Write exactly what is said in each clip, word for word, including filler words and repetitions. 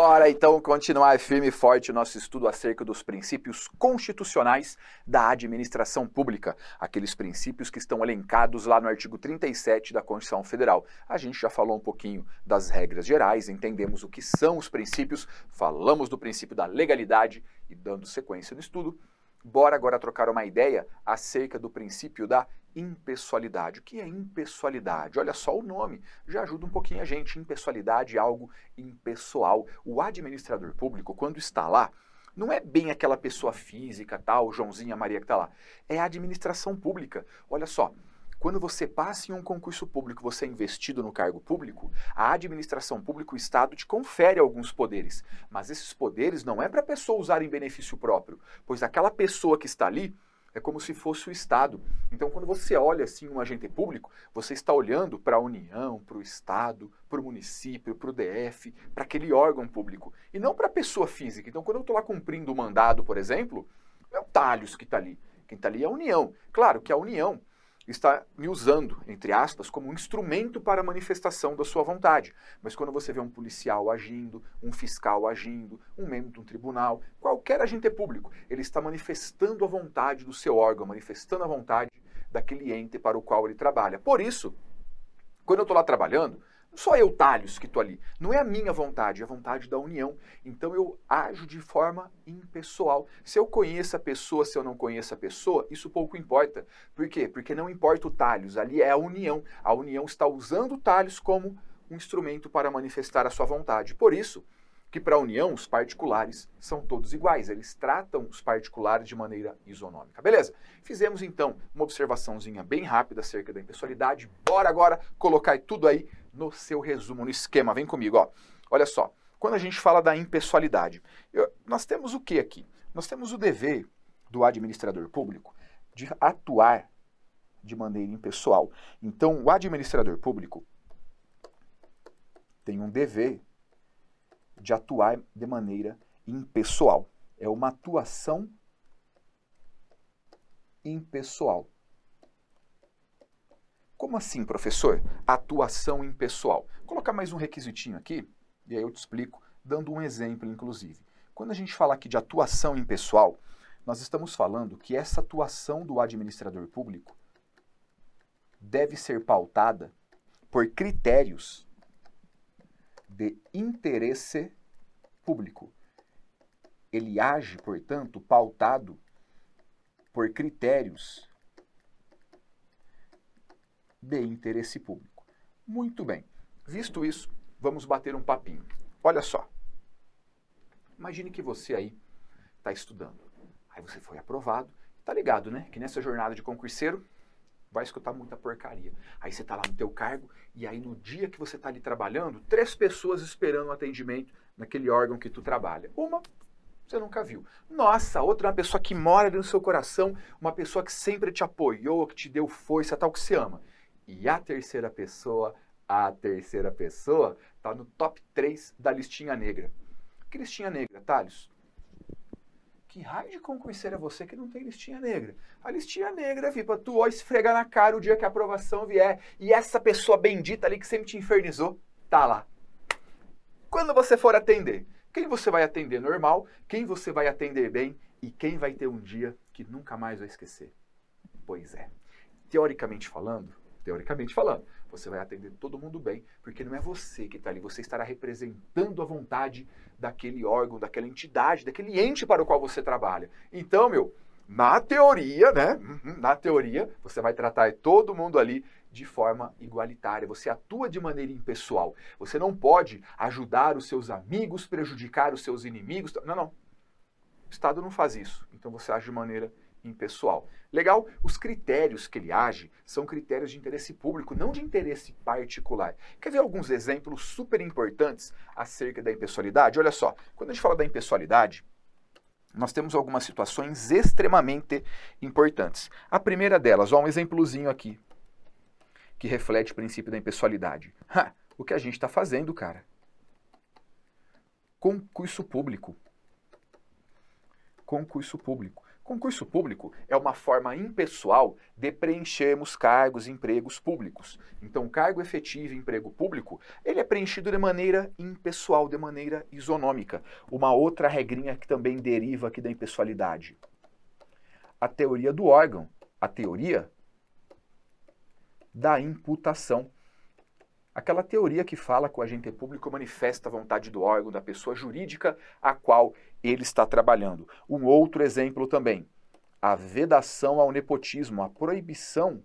Bora então continuar firme e forte o nosso estudo acerca dos princípios constitucionais da administração pública, aqueles princípios que estão elencados lá no artigo trinta e sete da Constituição Federal. A gente já falou um pouquinho das regras gerais, entendemos o que são os princípios, falamos do princípio da legalidade e dando sequência no estudo, bora agora trocar uma ideia acerca do princípio da impessoalidade. O que é impessoalidade? Olha só o nome, já ajuda um pouquinho a gente. Impessoalidade é algo impessoal. O administrador público, quando está lá, não é bem aquela pessoa física, tal, Joãozinho, Maria que está lá. É a administração pública. Olha só, quando você passa em um concurso público, você é investido no cargo público, a administração pública, o Estado, te confere alguns poderes. Mas esses poderes não é para a pessoa usar em benefício próprio, pois aquela pessoa que está ali é como se fosse o Estado. Então, quando você olha assim um agente público, você está olhando para a União, para o Estado, para o município, para o D F, para aquele órgão público, e não para a pessoa física. Então, quando eu estou lá cumprindo o mandado, por exemplo, não é o Talhos que está ali. Quem está ali é a União. Claro que a União está me usando, entre aspas, como um instrumento para a manifestação da sua vontade. Mas quando você vê um policial agindo, um fiscal agindo, um membro de um tribunal, qualquer agente público, ele está manifestando a vontade do seu órgão, manifestando a vontade daquele ente para o qual ele trabalha. Por isso, quando eu estou lá trabalhando, não sou eu, Talhos, que estou ali. Não é a minha vontade, é a vontade da União. Então eu ajo de forma impessoal. Se eu conheço a pessoa, se eu não conheço a pessoa, isso pouco importa. Por quê? Porque não importa o Talhos, ali é a União. A União está usando o Talhos como um instrumento para manifestar a sua vontade. Por isso que para a União os particulares são todos iguais. Eles tratam os particulares de maneira isonômica. Beleza? Fizemos então uma observaçãozinha bem rápida acerca da impessoalidade. Bora agora colocar tudo aí no seu resumo, no esquema. Vem comigo, ó. Olha só, quando a gente fala da impessoalidade, eu, nós temos o que aqui? Nós temos o dever do administrador público de atuar de maneira impessoal. Então, o administrador público tem um dever de atuar de maneira impessoal. É uma atuação impessoal. Como assim, professor? Atuação impessoal. Vou colocar mais um requisitinho aqui, e aí eu te explico, dando um exemplo, inclusive. Quando a gente fala aqui de atuação impessoal, nós estamos falando que essa atuação do administrador público deve ser pautada por critérios de interesse público. Ele age, portanto, pautado por critérios de interesse público. Muito bem. Visto isso, vamos bater um papinho. Olha só. Imagine que você aí está estudando. Aí você foi aprovado. Tá ligado, né? Que nessa jornada de concurseiro vai escutar muita porcaria. Aí você tá lá no teu cargo e aí no dia que você tá ali trabalhando, três pessoas esperando um atendimento naquele órgão que tu trabalha. Uma você nunca viu. Nossa, outra é uma pessoa que mora dentro do seu coração, uma pessoa que sempre te apoiou, que te deu força, tal, que você ama. E a terceira pessoa, a terceira pessoa, tá no top três da listinha negra. Que listinha negra, Talhos? Que raio de concurseiro é você que não tem listinha negra? A listinha negra, vi, pra tu ó, esfregar na cara o dia que a aprovação vier. E essa pessoa bendita ali que sempre te infernizou, tá lá. Quando você for atender, quem você vai atender normal, quem você vai atender bem e quem vai ter um dia que nunca mais vai esquecer? Pois é. Teoricamente falando, teoricamente falando, você vai atender todo mundo bem, porque não é você que está ali, você estará representando a vontade daquele órgão, daquela entidade, daquele ente para o qual você trabalha. Então, meu, na teoria, né, na teoria, você vai tratar todo mundo ali de forma igualitária, você atua de maneira impessoal, você não pode ajudar os seus amigos, prejudicar os seus inimigos, não, não, o Estado não faz isso, então você age de maneira impessoal. Legal? Os critérios que ele age são critérios de interesse público, não de interesse particular. Quer ver alguns exemplos super importantes acerca da impessoalidade? Olha só, quando a gente fala da impessoalidade, nós temos algumas situações extremamente importantes. A primeira delas, ó, um exemplozinho aqui, que reflete o princípio da impessoalidade. Ha, o que a gente está fazendo, cara? Concurso público. Concurso público. Concurso público é uma forma impessoal de preenchermos cargos e empregos públicos. Então, cargo efetivo e emprego público, ele é preenchido de maneira impessoal, de maneira isonômica. Uma outra regrinha que também deriva aqui da impessoalidade. A teoria do órgão, a teoria da imputação. Aquela teoria que fala que o agente público manifesta a vontade do órgão, da pessoa jurídica a qual ele está trabalhando. Um outro exemplo também, a vedação ao nepotismo, a proibição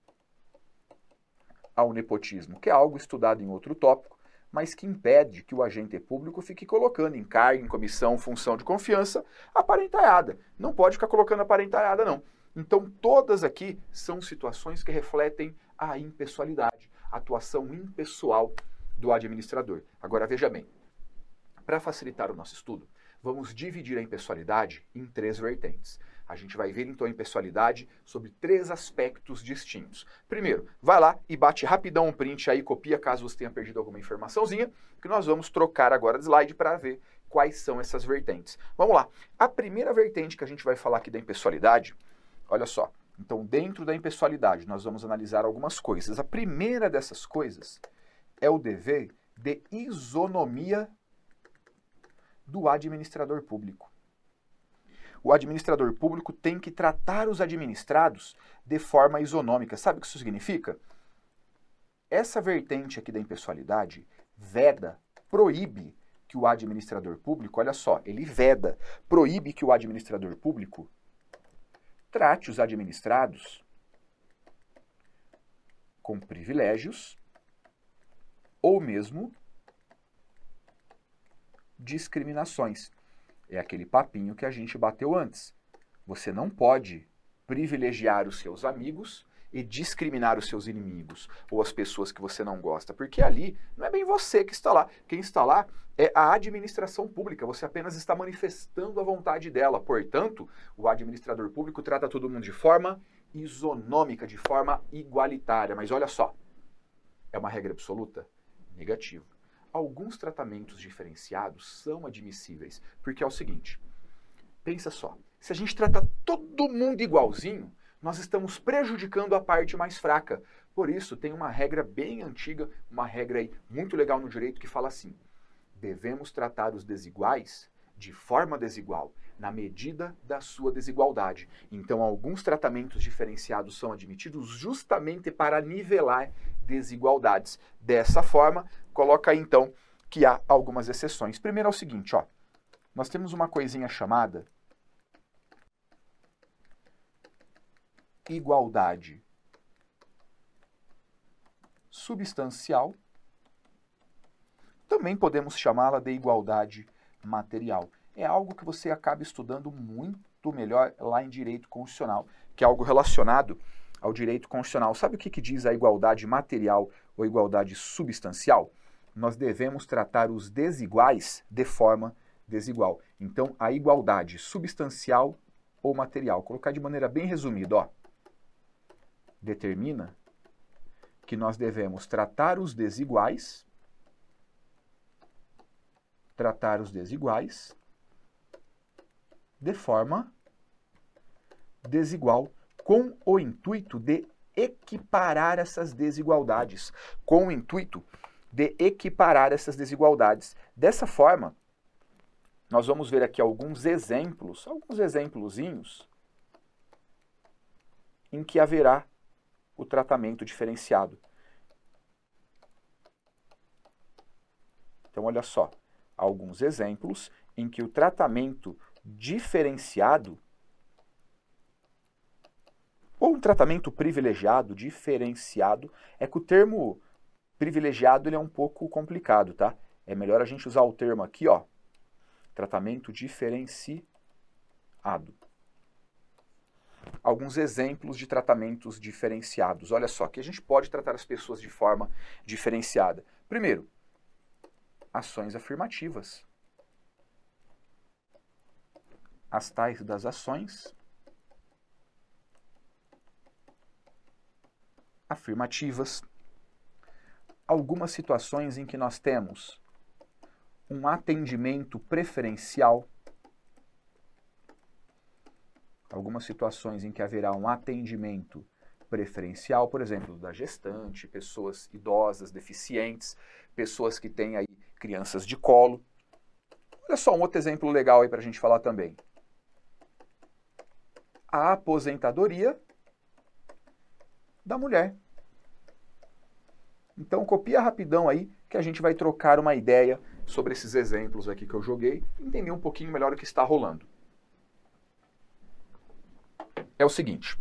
ao nepotismo, que é algo estudado em outro tópico, mas que impede que o agente público fique colocando em cargo, em comissão, função de confiança, a parentalhada. Não pode ficar colocando a parentalhada, não. Então, todas aqui são situações que refletem a impessoalidade, a atuação impessoal do administrador. Agora, veja bem, para facilitar o nosso estudo, vamos dividir a impessoalidade em três vertentes. A gente vai ver, então, a impessoalidade sobre três aspectos distintos. Primeiro, vai lá e bate rapidão um print aí, copia caso você tenha perdido alguma informaçãozinha, que nós vamos trocar agora de slide para ver quais são essas vertentes. Vamos lá. A primeira vertente que a gente vai falar aqui da impessoalidade, olha só. Então, dentro da impessoalidade, nós vamos analisar algumas coisas. A primeira dessas coisas é o dever de isonomia do administrador público. O administrador público tem que tratar os administrados de forma isonômica. Sabe o que isso significa? Essa vertente aqui da impessoalidade veda, proíbe que o administrador público, olha só, ele veda, proíbe que o administrador público trate os administrados com privilégios ou mesmo discriminações. É aquele papinho que a gente bateu antes. Você não pode privilegiar os seus amigos e discriminar os seus inimigos ou as pessoas que você não gosta, porque ali não é bem você que está lá. Quem está lá é a administração pública, você apenas está manifestando a vontade dela. Portanto, o administrador público trata todo mundo de forma isonômica, de forma igualitária. Mas olha só, é uma regra absoluta? Negativo. Alguns tratamentos diferenciados são admissíveis, porque é o seguinte, pensa só, se a gente trata todo mundo igualzinho, nós estamos prejudicando a parte mais fraca. Por isso, tem uma regra bem antiga, uma regra aí muito legal no direito que fala assim, devemos tratar os desiguais de forma desigual, na medida da sua desigualdade. Então, alguns tratamentos diferenciados são admitidos justamente para nivelar desigualdades. Dessa forma, coloca aí, então, que há algumas exceções. Primeiro é o seguinte, ó, nós temos uma coisinha chamada igualdade substancial. Também podemos chamá-la de igualdade material. É algo que você acaba estudando muito melhor lá em direito constitucional, que é algo relacionado ao direito constitucional. Sabe o que, que diz a igualdade material ou igualdade substancial? Nós devemos tratar os desiguais de forma desigual. Então, a igualdade substancial ou material, vou colocar de maneira bem resumida, ó, determina que nós devemos tratar os desiguais, tratar os desiguais de forma desigual, com o intuito de equiparar essas desigualdades, com o intuito de equiparar essas desigualdades. Dessa forma, nós vamos ver aqui alguns exemplos, alguns exemplozinhos em que haverá o tratamento diferenciado. Então, olha só, alguns exemplos em que o tratamento diferenciado ou um tratamento privilegiado, diferenciado, é que o termo privilegiado ele é um pouco complicado, tá? É melhor a gente usar o termo aqui, ó, tratamento diferenciado. Alguns exemplos de tratamentos diferenciados. Olha só, que a gente pode tratar as pessoas de forma diferenciada. Primeiro, ações afirmativas. As tais das ações afirmativas. Algumas situações em que nós temos um atendimento preferencial. algumas situações em que haverá um atendimento preferencial, por exemplo, da gestante, pessoas idosas, deficientes, pessoas que têm aí crianças de colo. Olha só um outro exemplo legal aí para a gente falar também. A aposentadoria da mulher. Então copia rapidão aí que a gente vai trocar uma ideia sobre esses exemplos aqui que eu joguei e entender um pouquinho melhor o que está rolando. É o seguinte,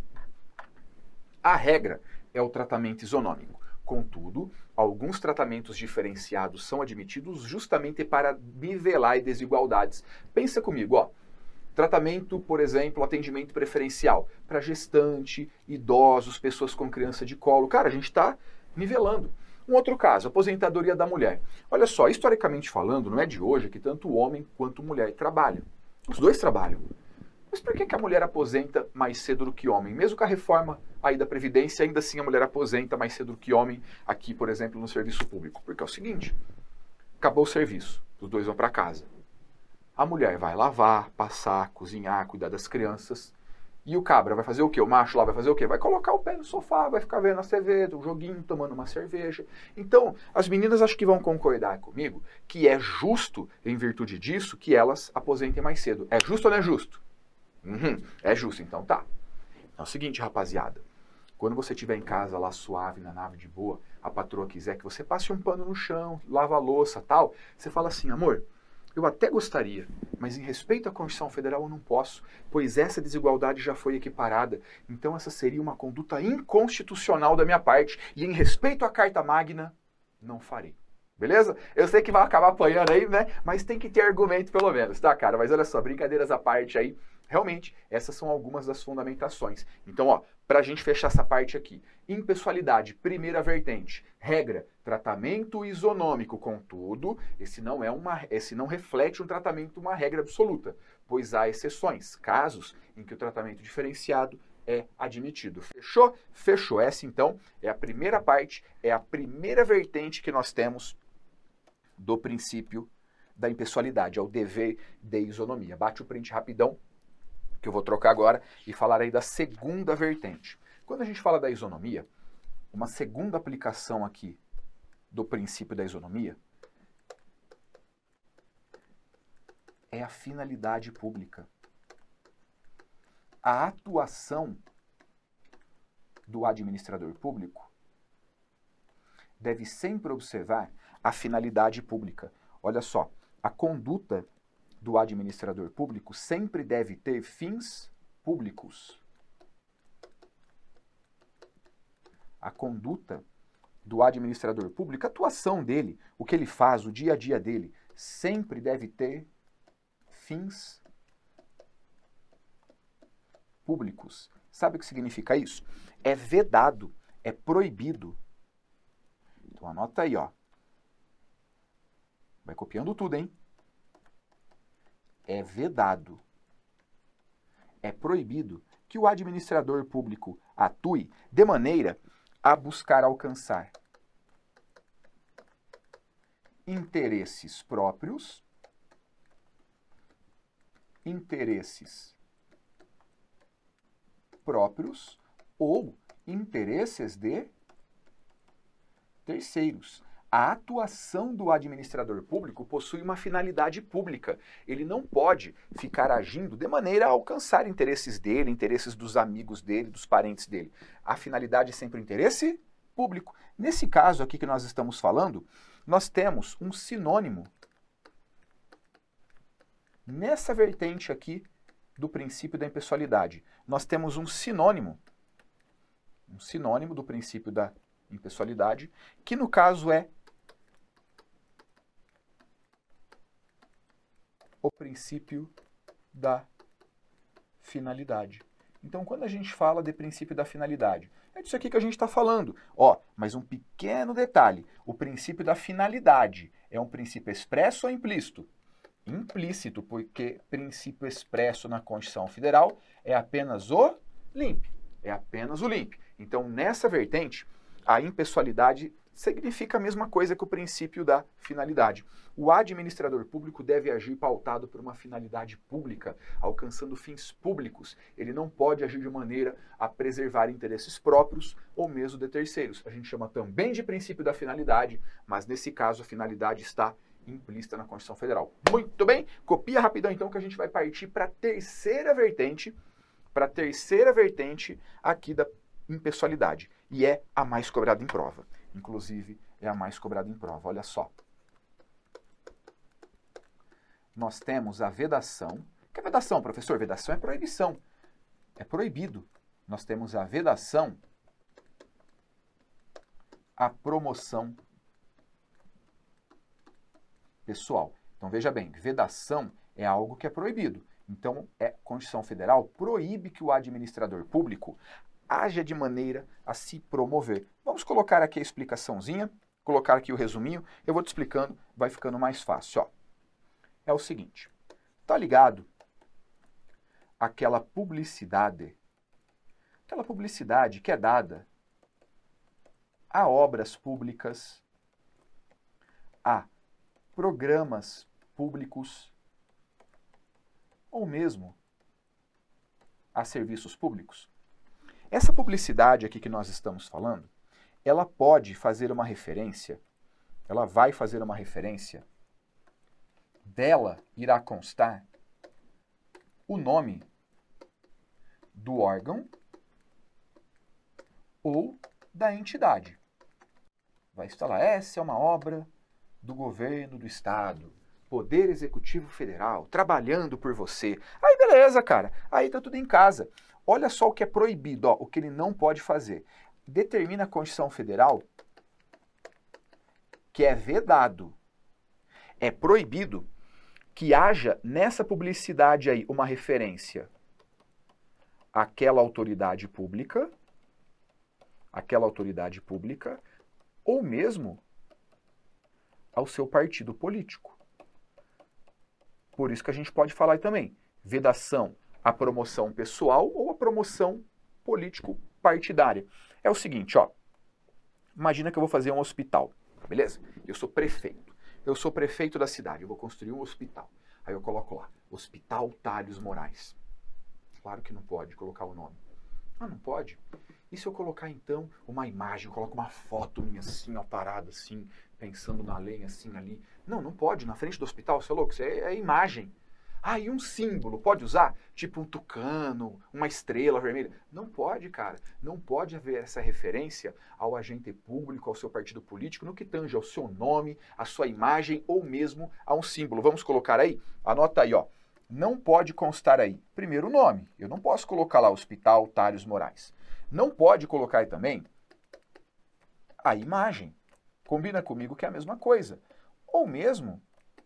a regra é o tratamento isonômico. Contudo, alguns tratamentos diferenciados são admitidos justamente para nivelar desigualdades. Pensa comigo, ó. Tratamento, por exemplo, atendimento preferencial para gestante, idosos, pessoas com criança de colo. Cara, a gente está nivelando. Um outro caso, aposentadoria da mulher. Olha só, historicamente falando, não é de hoje que tanto o homem quanto a mulher trabalham. Os dois trabalham. Mas por que que a mulher aposenta mais cedo do que o homem? Mesmo com a reforma aí da Previdência, ainda assim a mulher aposenta mais cedo do que o homem aqui, por exemplo, no serviço público. Porque é o seguinte, acabou o serviço, os dois vão para casa. A mulher vai lavar, passar, cozinhar, cuidar das crianças. E o cabra vai fazer o quê? O macho lá vai fazer o quê? Vai colocar o pé no sofá, vai ficar vendo a T V, um joguinho, tomando uma cerveja. Então, as meninas acho que vão concordar comigo que é justo, em virtude disso, que elas aposentem mais cedo. É justo ou não é justo? Uhum, é justo, então tá. É o seguinte, rapaziada. Quando você estiver em casa lá suave, na nave de boa, a patroa quiser que você passe um pano no chão, lava a louça tal, você fala assim, amor, eu até gostaria, mas em respeito à Constituição Federal eu não posso, pois essa desigualdade já foi equiparada, então essa seria uma conduta inconstitucional da minha parte, e em respeito à Carta Magna, não farei. Beleza? Eu sei que vai acabar apanhando aí, né? Mas tem que ter argumento pelo menos, tá, cara? Mas olha só, brincadeiras à parte aí, realmente, essas são algumas das fundamentações. Então, ó, pra gente fechar essa parte aqui. Impessoalidade, primeira vertente. Regra, tratamento isonômico. Contudo, esse não é uma, esse não reflete um tratamento, uma regra absoluta, pois há exceções, casos em que o tratamento diferenciado é admitido. Fechou? Fechou. Essa, então, é a primeira parte, é a primeira vertente que nós temos do princípio da impessoalidade, é o dever de isonomia. Bate o print rapidão, que eu vou trocar agora, e falar aí da segunda vertente. Quando a gente fala da isonomia, uma segunda aplicação aqui do princípio da isonomia é a finalidade pública. A atuação do administrador público deve sempre observar a finalidade pública. Olha só, a conduta do administrador público sempre deve ter fins públicos. A conduta do administrador público, a atuação dele, o que ele faz, o dia a dia dele, sempre deve ter fins públicos. Sabe o que significa isso? É vedado, é proibido. Então anota aí, ó. Vai copiando tudo, hein? É vedado, é proibido que o administrador público atue de maneira a buscar alcançar interesses próprios, interesses próprios ou interesses de terceiros. A atuação do administrador público possui uma finalidade pública. Ele não pode ficar agindo de maneira a alcançar interesses dele, interesses dos amigos dele, dos parentes dele. A finalidade é sempre o interesse público. Nesse caso aqui que nós estamos falando, nós temos um sinônimo nessa vertente aqui do princípio da impessoalidade. Nós temos um sinônimo, um sinônimo do princípio da impessoalidade, que no caso é o princípio da finalidade. Então, quando a gente fala de princípio da finalidade, é disso aqui que a gente está falando. Ó, mas um pequeno detalhe, o princípio da finalidade é um princípio expresso ou implícito? Implícito, porque princípio expresso na Constituição Federal é apenas o limpe, é apenas o limpe. Então, nessa vertente, a impessoalidade significa a mesma coisa que o princípio da finalidade. O administrador público deve agir pautado por uma finalidade pública, alcançando fins públicos. Ele não pode agir de maneira a preservar interesses próprios ou mesmo de terceiros. A gente chama também de princípio da finalidade, mas nesse caso a finalidade está implícita na Constituição Federal. Muito bem, copia rapidão então que a gente vai partir para a terceira vertente, para a terceira vertente aqui da impessoalidade, e é a mais cobrada em prova. Inclusive, é a mais cobrada em prova. Olha só. Nós temos a vedação. O que é vedação, professor? Vedação é proibição. É proibido. Nós temos a vedação, a promoção pessoal. Então, veja bem, vedação é algo que é proibido. Então, a Constituição Federal proíbe que o administrador público haja de maneira a se promover. Vamos colocar aqui a explicaçãozinha, colocar aqui o resuminho, eu vou te explicando, vai ficando mais fácil. Ó. É o seguinte, tá ligado? Aquela publicidade, aquela publicidade que é dada a obras públicas, a programas públicos, ou mesmo a serviços públicos. Essa publicidade aqui que nós estamos falando, ela pode fazer uma referência, ela vai fazer uma referência, dela irá constar o nome do órgão ou da entidade. Vai estar lá, essa é uma obra do governo do estado, Poder Executivo Federal, trabalhando por você. Aí beleza, cara, aí tá tudo em casa. Olha só o que é proibido, ó, o que ele não pode fazer. Determina a Constituição Federal que é vedado, é proibido que haja nessa publicidade aí uma referência àquela autoridade pública, àquela autoridade pública, ou mesmo ao seu partido político. Por isso que a gente pode falar aí também, vedação a promoção pessoal ou a promoção político-partidária. É o seguinte, ó, imagina que eu vou fazer um hospital, beleza? Eu sou prefeito, eu sou prefeito da cidade, eu vou construir um hospital. Aí eu coloco lá, Hospital Thales Moraes. Claro que não pode colocar o nome. Ah, não pode? E se eu colocar então uma imagem, eu coloco uma foto minha assim, ó, parada assim, pensando na lenha assim ali. Não, não pode, na frente do hospital, você é louco, isso é, é imagem. Ah, e um símbolo, pode usar? Tipo um tucano, uma estrela vermelha? Não pode, cara. Não pode haver essa referência ao agente público, ao seu partido político, no que tange ao seu nome, à sua imagem ou mesmo a um símbolo. Vamos colocar aí? Anota aí, ó. Não pode constar aí, primeiro o nome. Eu não posso colocar lá Hospital Thales Moraes. Não pode colocar aí também a imagem. Combina comigo que é a mesma coisa. Ou mesmo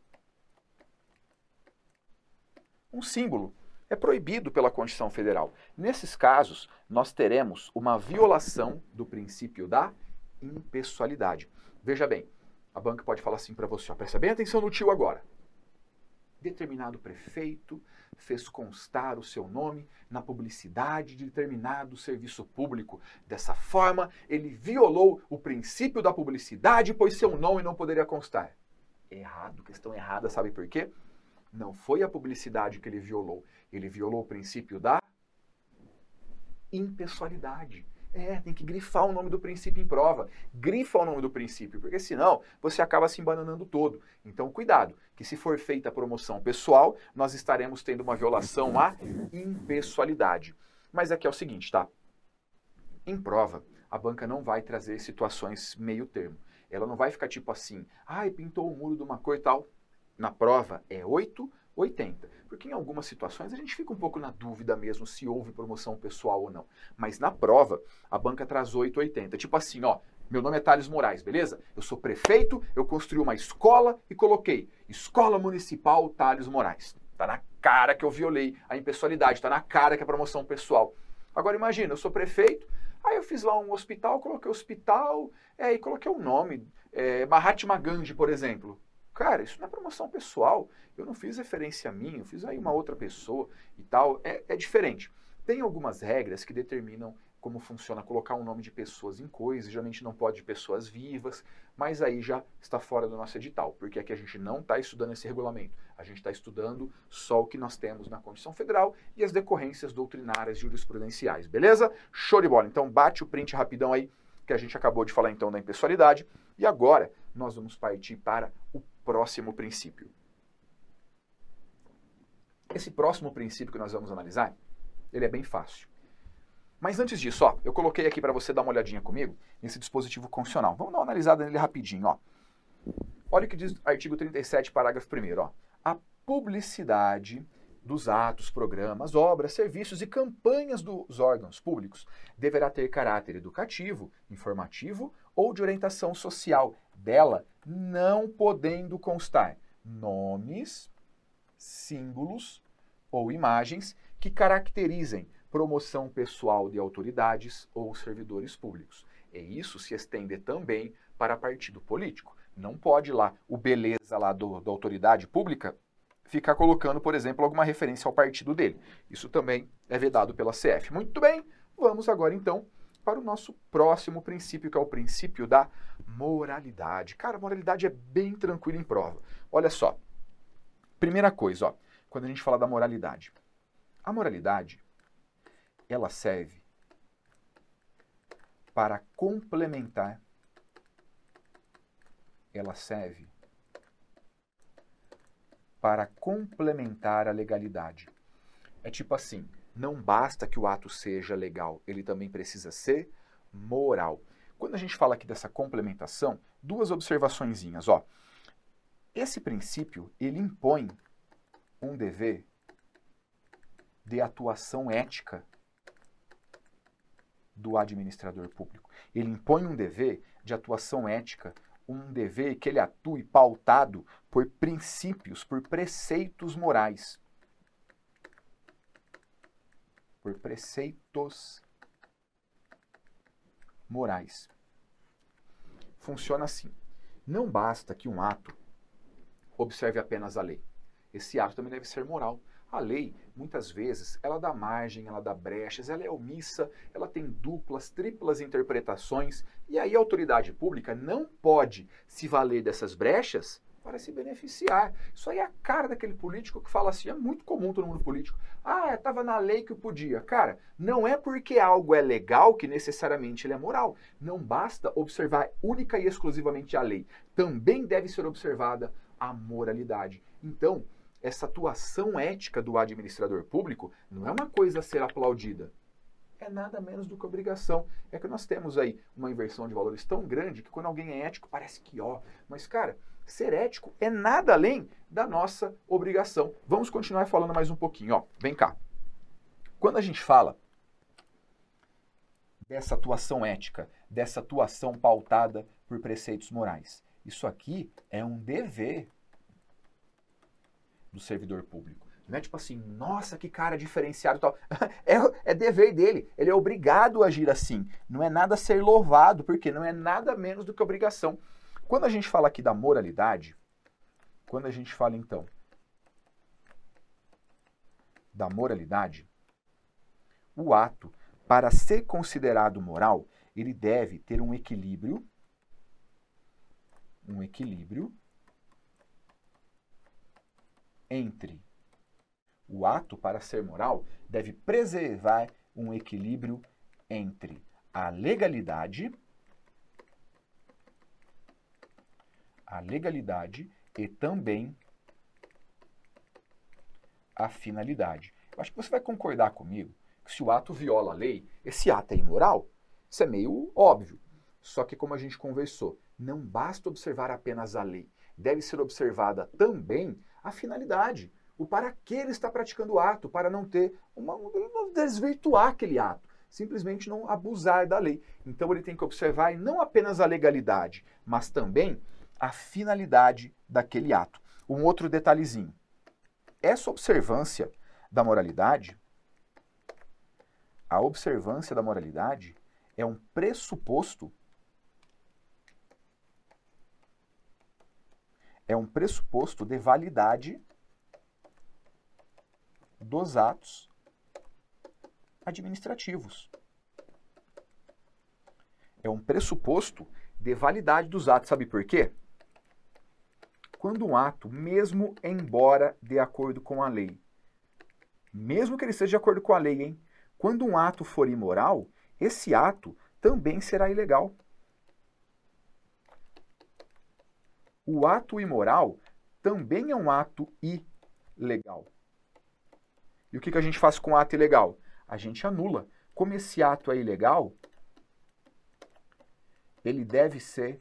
um símbolo. É proibido pela Constituição Federal. Nesses casos, nós teremos uma violação do princípio da impessoalidade. Veja bem, a banca pode falar assim para você, ó, presta bem atenção no tio agora. Determinado prefeito fez constar o seu nome na publicidade de determinado serviço público. Dessa forma, ele violou o princípio da publicidade, pois seu nome não poderia constar. Errado, questão errada, sabe por quê? Não foi a publicidade que ele violou. Ele violou o princípio da impessoalidade. É, tem que grifar o nome do princípio em prova. Grifa o nome do princípio, porque senão você acaba se embananando todo. Então, cuidado, que se for feita a promoção pessoal, nós estaremos tendo uma violação à impessoalidade. Mas aqui é o seguinte, tá? Em prova, a banca não vai trazer situações meio termo. Ela não vai ficar tipo assim, ai, pintou o muro de uma cor e tal. Na prova é oito, oitenta. Porque em algumas situações a gente fica um pouco na dúvida mesmo se houve promoção pessoal ou não. Mas na prova, a banca traz oito, oitenta. Tipo assim, ó, meu nome é Thales Moraes, beleza? Eu sou prefeito, eu construí uma escola e coloquei Escola Municipal Thales Moraes. Tá na cara que eu violei a impessoalidade, tá na cara que é promoção pessoal. Agora imagina, eu sou prefeito, aí eu fiz lá um hospital, coloquei hospital, é, e coloquei o nome, é, Mahatma Gandhi, por exemplo. Cara, isso não é promoção pessoal, eu não fiz referência a mim, eu fiz aí uma outra pessoa e tal, é, é diferente. Tem algumas regras que determinam como funciona colocar um nome de pessoas em coisas, geralmente não pode de pessoas vivas, mas aí já está fora do nosso edital, porque aqui a gente não está estudando esse regulamento, a gente está estudando só o que nós temos na Constituição Federal e as decorrências doutrinárias jurisprudenciais, beleza? Show de bola, então bate o print rapidão aí, que a gente acabou de falar então da impessoalidade, e agora nós vamos partir para o próximo princípio. Esse próximo princípio que nós vamos analisar, ele é bem fácil. Mas antes disso, ó, eu coloquei aqui para você dar uma olhadinha comigo nesse dispositivo constitucional. Vamos dar uma analisada nele rapidinho, ó. Olha o que diz o artigo trinta e sete, parágrafo primeiro, ó. A publicidade dos atos, programas, obras, serviços e campanhas dos órgãos públicos deverá ter caráter educativo, informativo ou de orientação social, dela não podendo constar nomes, símbolos ou imagens que caracterizem promoção pessoal de autoridades ou servidores públicos. E isso se estende também para partido político. Não pode lá o beleza lá do, da autoridade pública ficar colocando, por exemplo, alguma referência ao partido dele. Isso também é vedado pela C F. Muito bem, vamos agora então para o nosso próximo princípio, que é o princípio da moralidade. Cara, a moralidade é bem tranquila em prova. Olha só, primeira coisa, ó, quando a gente fala da moralidade. A moralidade, ela serve para complementar, ela serve para complementar a legalidade. É tipo assim, não basta que o ato seja legal, ele também precisa ser moral. Quando a gente fala aqui dessa complementação, duas observaçõezinhas, ó. Esse princípio, ele impõe um dever de atuação ética do administrador público. Ele impõe um dever de atuação ética, um dever que ele atue pautado por princípios, por preceitos morais. Por preceitos morais. Funciona assim. Não basta que um ato observe apenas a lei. Esse ato também deve ser moral. A lei, muitas vezes, ela dá margem, ela dá brechas, ela é omissa, ela tem duplas, triplas interpretações, e aí a autoridade pública não pode se valer dessas brechas para se beneficiar. Isso aí é a cara daquele político que fala assim, é muito comum todo mundo político. Ah, estava na lei que eu podia. Cara, não é porque algo é legal que necessariamente ele é moral. Não basta observar única e exclusivamente a lei. Também deve ser observada a moralidade. Então, essa atuação ética do administrador público não é uma coisa a ser aplaudida. É nada menos do que obrigação. É que nós temos aí uma inversão de valores tão grande que quando alguém é ético parece que ó. Mas, cara, ser ético é nada além da nossa obrigação. Vamos continuar falando mais um pouquinho, ó. Vem cá. Quando a gente fala dessa atuação ética, dessa atuação pautada por preceitos morais, isso aqui é um dever do servidor público. Não é tipo assim, nossa, que cara diferenciado e tal. É, é dever dele. Ele é obrigado a agir assim. Não é nada a ser louvado, porque não é nada menos do que obrigação. Quando a gente fala aqui da moralidade, quando a gente fala então da moralidade, o ato, para ser considerado moral, ele deve ter um equilíbrio, um equilíbrio entre o ato, para ser moral, deve preservar um equilíbrio entre a legalidade, a legalidade e também a finalidade. Eu acho que você vai concordar comigo que se o ato viola a lei, esse ato é imoral? Isso é meio óbvio. Só que, como a gente conversou, não basta observar apenas a lei. Deve ser observada também a finalidade. O para que ele está praticando o ato, para não ter uma, não desvirtuar aquele ato, simplesmente não abusar da lei. Então ele tem que observar não apenas a legalidade, mas também a finalidade daquele ato. Um outro detalhezinho. Essa observância da moralidade, a observância da moralidade é um pressuposto, é um pressuposto de validade dos atos administrativos. É um pressuposto de validade dos atos. Sabe por quê? Quando um ato, mesmo embora de acordo com a lei, mesmo que ele seja de acordo com a lei, hein? Quando um ato for imoral, esse ato também será ilegal. O ato imoral também é um ato ilegal. E o que, que a gente faz com o ato ilegal? A gente anula. Como esse ato é ilegal, ele deve ser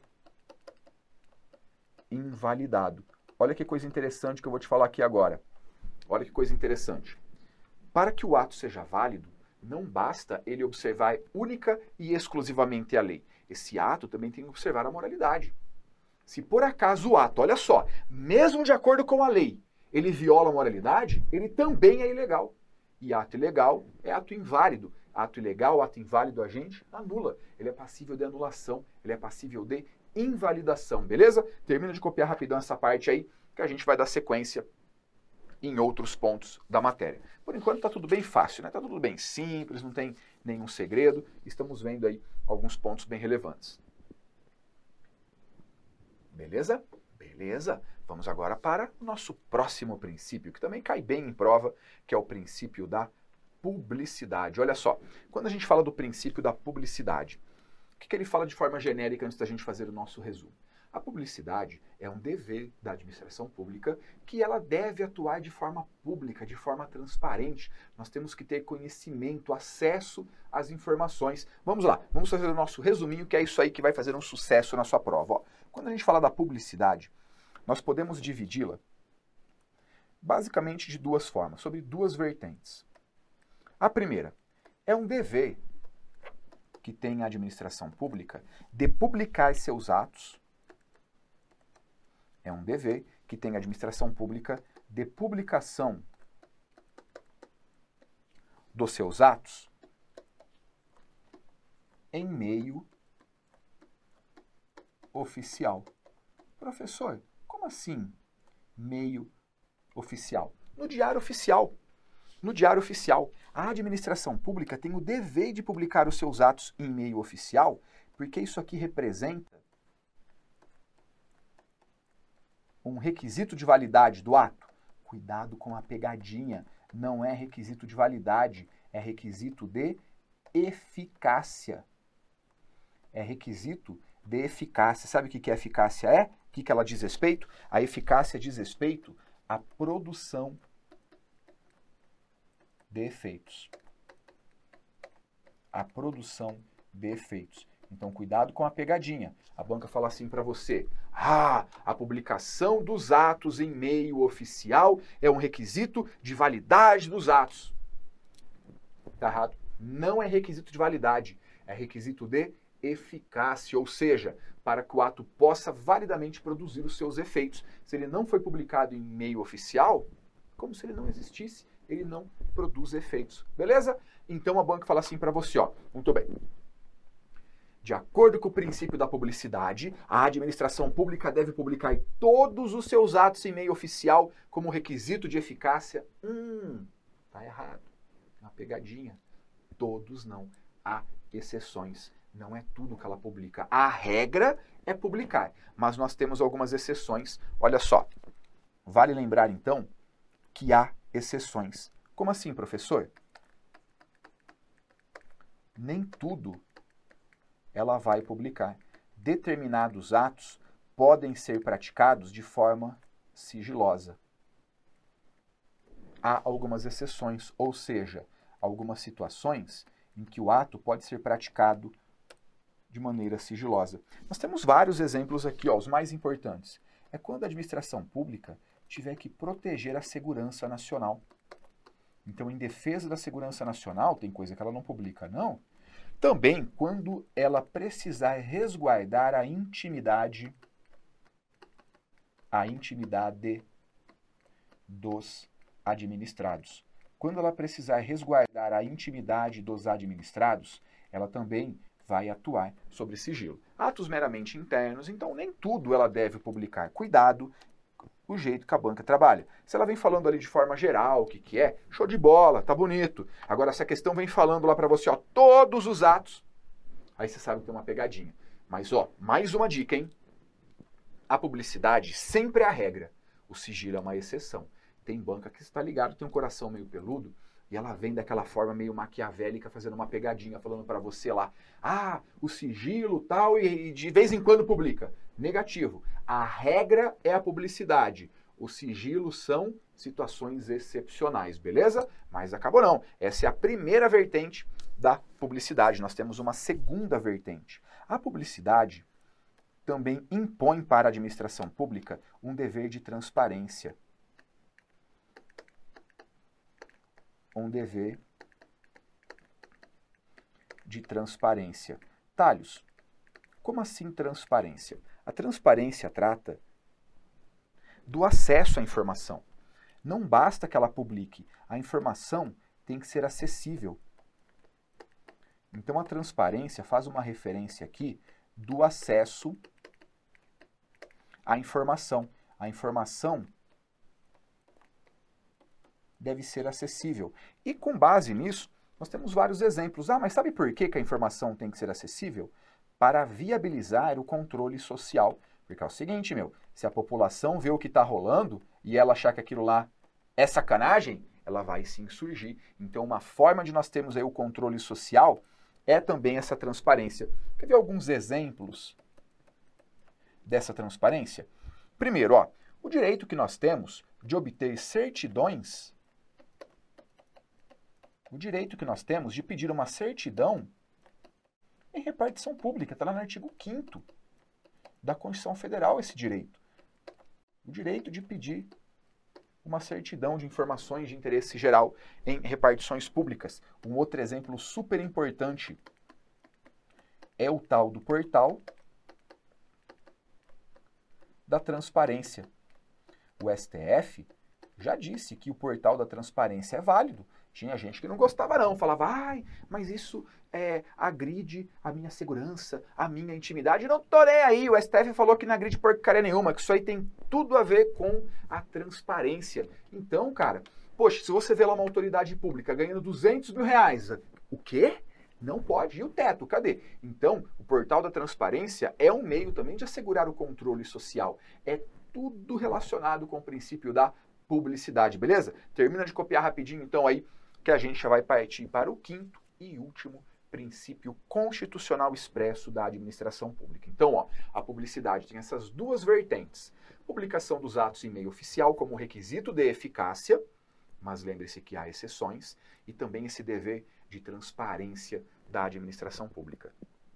invalidado. Olha que coisa interessante que eu vou te falar aqui agora. Olha que coisa interessante. Para que o ato seja válido, não basta ele observar única e exclusivamente a lei. Esse ato também tem que observar a moralidade. Se por acaso o ato, olha só, mesmo de acordo com a lei, ele viola a moralidade, ele também é ilegal. E ato ilegal é ato inválido. Ato ilegal, ato inválido, a gente anula. Ele é passível de anulação, ele é passível de invalidação, beleza? Termina de copiar rapidão essa parte aí, que a gente vai dar sequência em outros pontos da matéria. Por enquanto tá tudo bem fácil, né? Tá tudo bem simples, não tem nenhum segredo. Estamos vendo aí alguns pontos bem relevantes. Beleza? Beleza. Vamos agora para o nosso próximo princípio, que também cai bem em prova, que é o princípio da publicidade. Olha só, quando a gente fala do princípio da publicidade, o que, que ele fala de forma genérica antes da gente fazer o nosso resumo? A publicidade é um dever da administração pública que ela deve atuar de forma pública, de forma transparente. Nós temos que ter conhecimento, acesso às informações. Vamos lá, vamos fazer o nosso resuminho, que é isso aí que vai fazer um sucesso na sua prova. Ó, quando a gente fala da publicidade, nós podemos dividi-la basicamente de duas formas, sobre duas vertentes. A primeira é um dever que tem a administração pública de publicar seus atos. É um dever que tem a administração pública de publicação dos seus atos em meio oficial. Professor, como assim meio oficial? No Diário Oficial. No Diário Oficial, a administração pública tem o dever de publicar os seus atos em meio oficial, porque isso aqui representa um requisito de validade do ato. Cuidado com a pegadinha. Não é requisito de validade, é requisito de eficácia. É requisito de eficácia. Sabe o que a eficácia é? O que ela diz respeito? A eficácia diz respeito à produção de efeitos. A produção de efeitos. Então, cuidado com a pegadinha. A banca fala assim para você: ah, a publicação dos atos em meio oficial é um requisito de validade dos atos. Está errado. Não é requisito de validade, é requisito de eficácia, ou seja, para que o ato possa validamente produzir os seus efeitos. Se ele não foi publicado em meio oficial, como se ele não existisse, ele não produz efeitos. Beleza? Então a banca fala assim para você, ó, muito bem. De acordo com o princípio da publicidade, a administração pública deve publicar todos os seus atos em meio oficial como requisito de eficácia. Hum, tá errado. Uma pegadinha. Todos não. Há exceções. Não é tudo que ela publica. A regra é publicar, mas nós temos algumas exceções. Olha só. Vale lembrar, então, que há exceções. Como assim, professor? Nem tudo ela vai publicar. Determinados atos podem ser praticados de forma sigilosa. Há algumas exceções, ou seja, algumas situações em que o ato pode ser praticado de maneira sigilosa. Nós temos vários exemplos aqui, ó, os mais importantes. É quando a administração pública tiver que proteger a segurança nacional. Então, em defesa da segurança nacional, tem coisa que ela não publica, não. Também quando ela precisar resguardar a intimidade, a intimidade dos administrados. Quando ela precisar resguardar a intimidade dos administrados, ela também vai atuar sobre sigilo. Atos meramente internos, então nem tudo ela deve publicar. Cuidado o jeito que a banca trabalha. Se ela vem falando ali de forma geral o que, que é, show de bola, tá bonito. Agora, se a questão vem falando lá para você, ó, todos os atos, aí você sabe que tem uma pegadinha. Mas, ó, mais uma dica, hein? A publicidade sempre é a regra. O sigilo é uma exceção. Tem banca que está ligado, tem um coração meio peludo, e ela vem daquela forma meio maquiavélica, fazendo uma pegadinha, falando para você lá, ah, o sigilo tal, e de vez em quando publica. Negativo. A regra é a publicidade. Os sigilos são situações excepcionais, beleza? Mas acabou não. Essa é a primeira vertente da publicidade. Nós temos uma segunda vertente. A publicidade também impõe para a administração pública um dever de transparência. Um dever de transparência. Talhos, como assim transparência? A transparência trata do acesso à informação. Não basta que ela publique, a informação tem que ser acessível. Então a transparência faz uma referência aqui do acesso à informação. A informação deve ser acessível. E com base nisso, nós temos vários exemplos. Ah, mas sabe por que que a informação tem que ser acessível? Para viabilizar o controle social. Porque é o seguinte, meu, se a população vê o que está rolando e ela achar que aquilo lá é sacanagem, ela vai se insurgir. Então, uma forma de nós termos aí o controle social é também essa transparência. Quer ver alguns exemplos dessa transparência? Primeiro, ó, o direito que nós temos de obter certidões, o direito que nós temos de pedir uma certidão em repartição pública, está lá no artigo quinto da Constituição Federal esse direito. O direito de pedir uma certidão de informações de interesse geral em repartições públicas. Um outro exemplo super importante é o tal do portal da transparência. O S T F já disse que o portal da transparência é válido. Tinha gente que não gostava não, falava, ai, mas isso é, agride a minha segurança, a minha intimidade. Não tô nem aí, o S T F falou que não agride porcaria nenhuma, que isso aí tem tudo a ver com a transparência. Então, cara, poxa, se você vê lá uma autoridade pública ganhando duzentos mil reais, o quê? Não pode. E o teto, cadê? Então, o portal da transparência é um meio também de assegurar o controle social. É tudo relacionado com o princípio da publicidade, beleza? Termina de copiar rapidinho, então, aí, que a gente já vai partir para o quinto e último princípio constitucional expresso da administração pública. Então, ó, a publicidade tem essas duas vertentes. Publicação dos atos em meio oficial como requisito de eficácia, mas lembre-se que há exceções, e também esse dever de transparência da administração pública.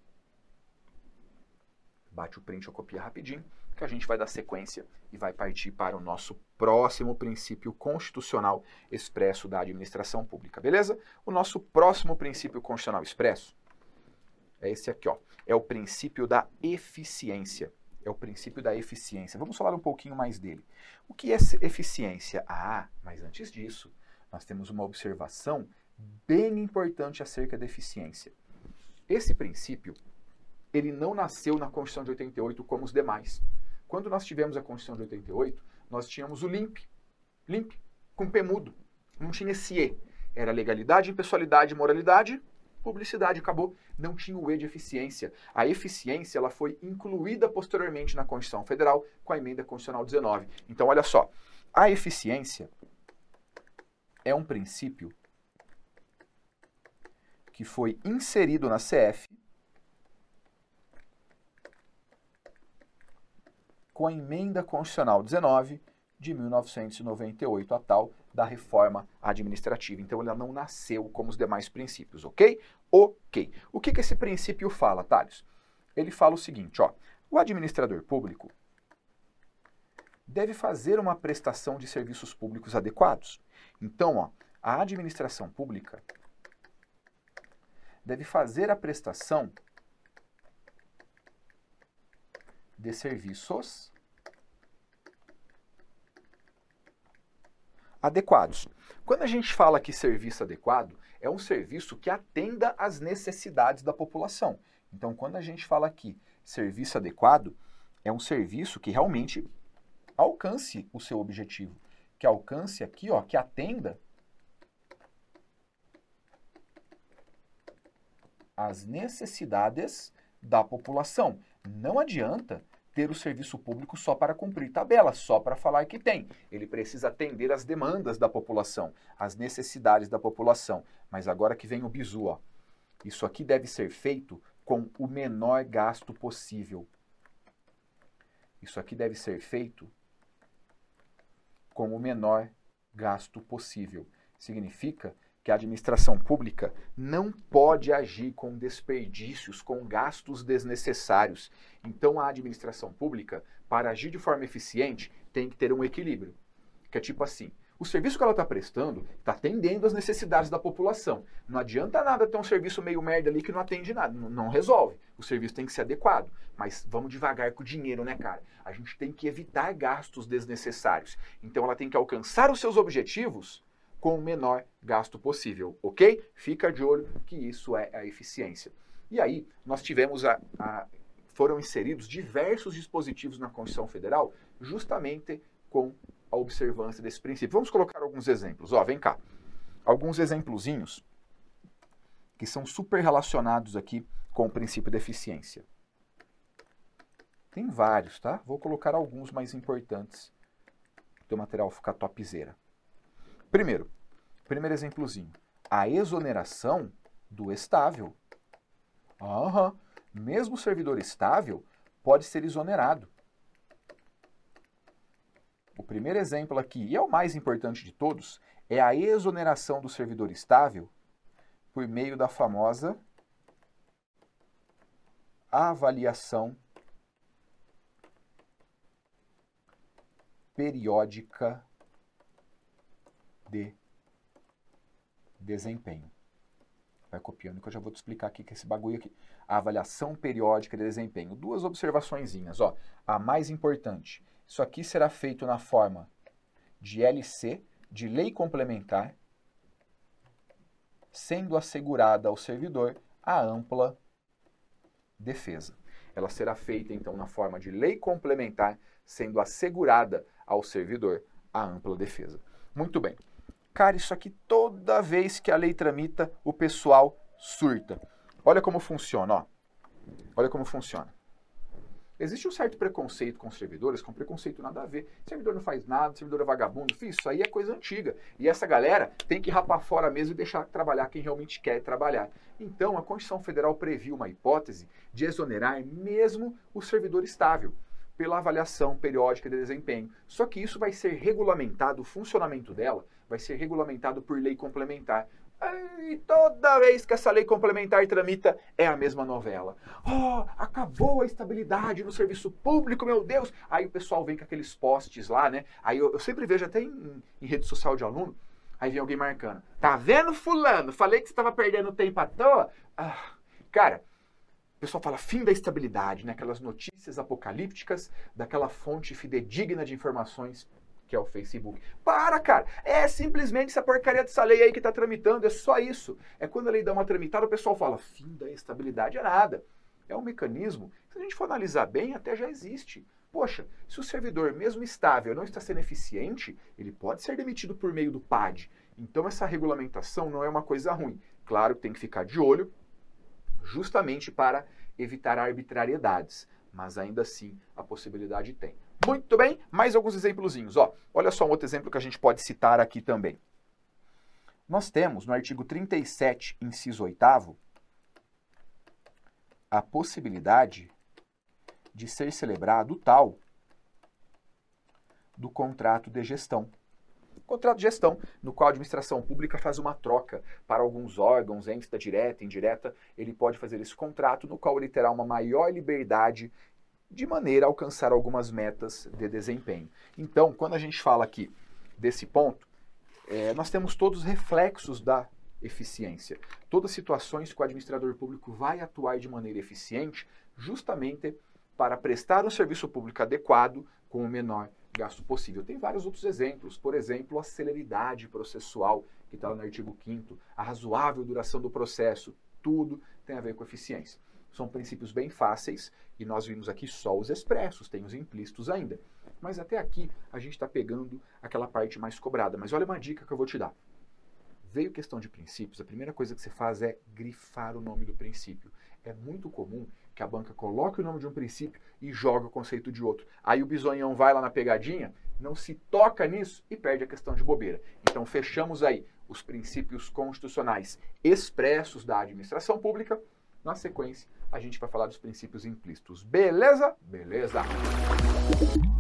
Bate o print ou copia rapidinho, que a gente vai dar sequência e vai partir para o nosso próximo princípio constitucional expresso da administração pública, beleza? O nosso próximo princípio constitucional expresso é esse aqui, ó. É o princípio da eficiência. É o princípio da eficiência. Vamos falar um pouquinho mais dele. O que é eficiência? Ah, mas antes disso, nós temos uma observação bem importante acerca da eficiência. Esse princípio, ele não nasceu na Constituição de oitenta e oito como os demais. Quando nós tivemos a Constituição de oitenta e oito, nós tínhamos o limp, limp, com P mudo, não tinha esse E. Era legalidade, impessoalidade, moralidade, publicidade, acabou. Não tinha o E de eficiência. A eficiência ela foi incluída posteriormente na Constituição Federal com a Emenda Constitucional dezenove. Então, olha só, a eficiência é um princípio que foi inserido na C F com a Emenda Constitucional dezenove de mil novecentos e noventa e oito, a tal da reforma administrativa. Então, ela não nasceu como os demais princípios, ok? Ok. O que, que esse princípio fala, Thales? Ele fala o seguinte, ó, o administrador público deve fazer uma prestação de serviços públicos adequados. Então, ó, a administração pública deve fazer a prestação de serviços adequados. Quando a gente fala que serviço adequado, é um serviço que atenda às necessidades da população. Então, quando a gente fala aqui serviço adequado, é um serviço que realmente alcance o seu objetivo, que alcance aqui, ó, que atenda às necessidades da população. Não adianta ter o serviço público só para cumprir tabela, só para falar que tem. Ele precisa atender às demandas da população, às necessidades da população. Mas agora que vem o bizu, ó. Isso aqui deve ser feito com o menor gasto possível. Isso aqui deve ser feito com o menor gasto possível. Significa que a administração pública não pode agir com desperdícios, com gastos desnecessários. Então, a administração pública, para agir de forma eficiente, tem que ter um equilíbrio. Que é tipo assim, o serviço que ela está prestando está atendendo às necessidades da população. Não adianta nada ter um serviço meio merda ali que não atende nada, não, não resolve. O serviço tem que ser adequado. Mas vamos devagar com o dinheiro, né, cara? A gente tem que evitar gastos desnecessários. Então, ela tem que alcançar os seus objetivos com o menor gasto possível, ok? Fica de olho que isso é a eficiência. E aí, nós tivemos a, a foram inseridos diversos dispositivos na Constituição Federal justamente com a observância desse princípio. Vamos colocar alguns exemplos. Ó, vem cá. Alguns exemplozinhos que são super relacionados aqui com o princípio da eficiência. Tem vários, tá? Vou colocar alguns mais importantes para o material ficar topzera. Primeiro, primeiro exemplozinho. A exoneração do estável. Aham. Mesmo o servidor estável pode ser exonerado. O primeiro exemplo aqui, e é o mais importante de todos, é a exoneração do servidor estável por meio da famosa avaliação periódica de desempenho. Vai copiando que eu já vou te explicar aqui que esse bagulho aqui. A avaliação periódica de desempenho. Duas observaçõezinhas, ó. A mais importante. Isso aqui será feito na forma de L C, de lei complementar, sendo assegurada ao servidor a ampla defesa. Ela será feita, então, na forma de lei complementar, sendo assegurada ao servidor a ampla defesa. Muito bem. Cara, isso aqui toda vez que a lei tramita, o pessoal surta. Olha como funciona, ó. Olha como funciona. Existe um certo preconceito com os servidores, com preconceito nada a ver. O servidor não faz nada, o servidor é vagabundo. Filho, isso aí é coisa antiga. E essa galera tem que rapar fora mesmo e deixar trabalhar quem realmente quer trabalhar. Então, a Constituição Federal previu uma hipótese de exonerar mesmo o servidor estável pela avaliação periódica de desempenho. Só que isso vai ser regulamentado, o funcionamento dela vai ser regulamentado por lei complementar. E toda vez que essa lei complementar tramita, é a mesma novela. Oh, acabou a estabilidade no serviço público, meu Deus! Aí o pessoal vem com aqueles posts lá, né? Aí eu, eu sempre vejo até em, em rede social de aluno, aí vem alguém marcando. Tá vendo, fulano? Falei que você estava perdendo tempo à toa? Ah, cara, o pessoal fala fim da estabilidade, né? Aquelas notícias apocalípticas daquela fonte fidedigna de informações que é o Facebook. Para, cara! É simplesmente essa porcaria dessa lei aí que está tramitando, é só isso. É quando a lei dá uma tramitada, o pessoal fala, fim da estabilidade é nada. É um mecanismo, se a gente for analisar bem, até já existe. Poxa, se o servidor, mesmo estável, não está sendo eficiente, ele pode ser demitido por meio do P A D. Então essa regulamentação não é uma coisa ruim. Claro que tem que ficar de olho, justamente para evitar arbitrariedades. Mas ainda assim, a possibilidade tem. Muito bem, mais alguns exemplozinhos. Ó, olha só um outro exemplo que a gente pode citar aqui também. Nós temos no artigo trinta e sete, inciso oitavo, a possibilidade de ser celebrado o tal do contrato de gestão. Contrato de gestão, no qual a administração pública faz uma troca para alguns órgãos, entes da direta, indireta, ele pode fazer esse contrato, no qual ele terá uma maior liberdade de maneira a alcançar algumas metas de desempenho. Então, quando a gente fala aqui desse ponto, é, nós temos todos os reflexos da eficiência. Todas as situações que o administrador público vai atuar de maneira eficiente, justamente para prestar um serviço público adequado com o menor gasto possível. Tem vários outros exemplos, por exemplo, a celeridade processual, que está no artigo quinto, a razoável duração do processo, tudo tem a ver com eficiência. São princípios bem fáceis e nós vimos aqui só os expressos, tem os implícitos ainda. Mas até aqui a gente está pegando aquela parte mais cobrada. Mas olha uma dica que eu vou te dar. Veio questão de princípios, a primeira coisa que você faz é grifar o nome do princípio. É muito comum que a banca coloque o nome de um princípio e joga o conceito de outro. Aí o bisonhão vai lá na pegadinha, não se toca nisso e perde a questão de bobeira. Então fechamos aí os princípios constitucionais expressos da administração pública. Na sequência, a gente vai falar dos princípios implícitos. Beleza? Beleza!